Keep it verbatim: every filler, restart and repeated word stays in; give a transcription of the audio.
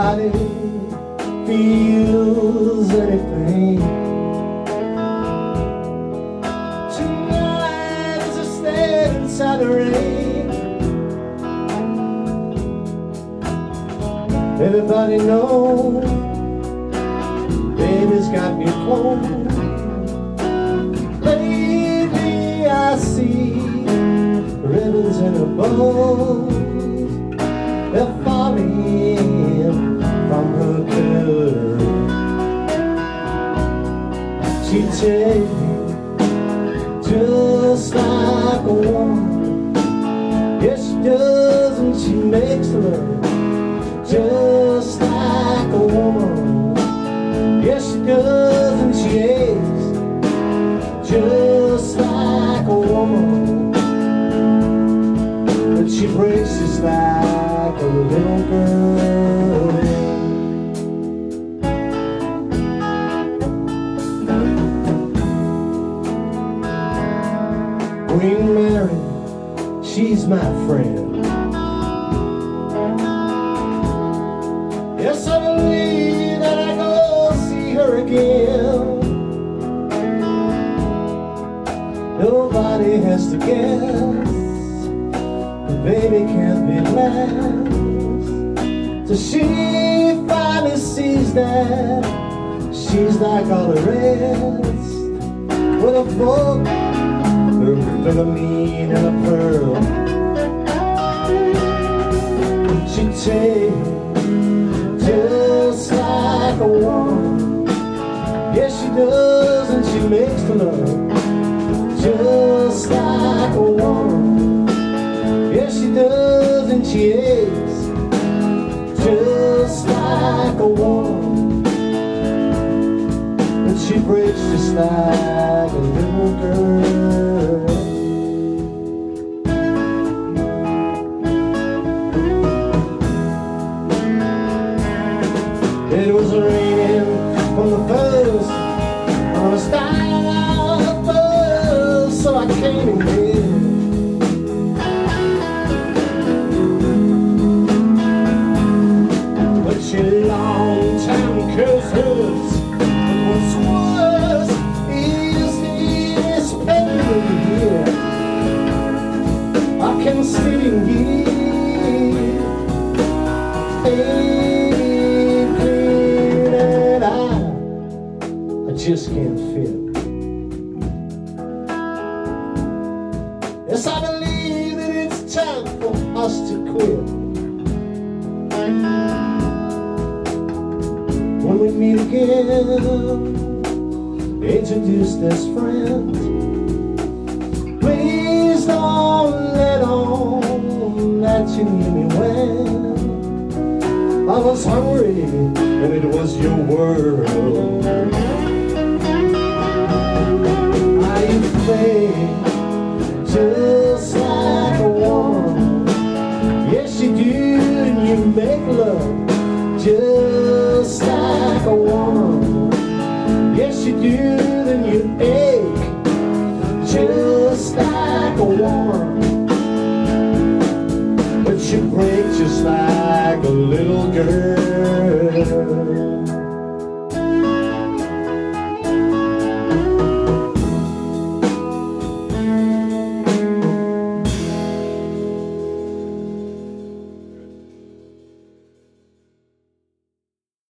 Everybody feels anything. Tonight as I stand inside the rain, everybody knows baby's got new clothes. Lately I see ribbons in her bows. They're falling from her curve. She takes me just like a woman. Yes, she does, and she makes love just like a woman. Yes, she does, and she aches just like a woman. But she breaks just like a little girl. Queen Mary, she's my friend. Yes, I believe that I go see her again. Nobody has to guess, the baby can't be last, till she finally sees that she's like all the rest, with a book, her Philomene and a pearl. She takes just like a woman. Yes, she does, and she makes the love just like a woman. Yes, she does, and she aches just like a woman. But she breaks just like a little girl. It was raining from the first, I was dying first, so I came in here. But your long time curses, but what's worse is this pain here. I can sit in here, I just can't feel. Yes, I believe that it's time for us to quit. When we meet again, introduced as friends, please don't let on that you knew me when I was hungry and it was your world. I play just like a woman. Yes, you do, and you make love just like a woman. Yes, you do, and you ache just like a woman. But you break just like a little girl.